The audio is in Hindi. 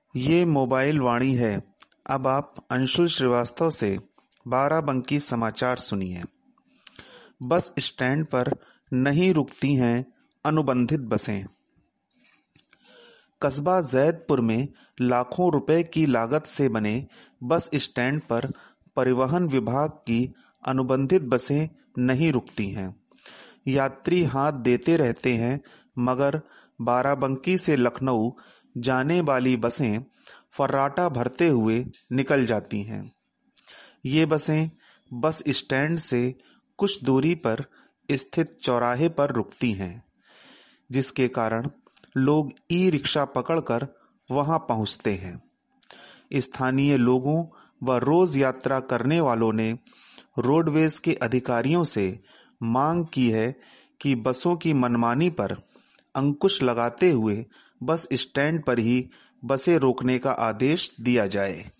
ये मोबाइल वाणी है। अब आप अंशुल श्रीवास्तव से बाराबंकी समाचार सुनिए। बस स्टैंड पर नहीं रुकती हैं अनुबंधित बसें। कस्बा जैदपुर में लाखों रुपए की लागत से बने बस स्टैंड पर परिवहन विभाग की अनुबंधित बसें नहीं रुकती हैं। यात्री हाथ देते रहते हैं, मगर बाराबंकी से लखनऊ जाने वाली बसें फर्राटा भरते हुए निकल जाती हैं। ये बसें बस स्टैंड से कुछ दूरी पर स्थित चौराहे पर रुकती हैं, जिसके कारण लोग ई रिक्शा पकड़कर वहां पहुंचते हैं। स्थानीय लोगों व रोज यात्रा करने वालों ने रोडवेज के अधिकारियों से मांग की है कि बसों की मनमानी पर अंकुश लगाते हुए बस स्टैंड पर ही बसें रोकने का आदेश दिया जाए।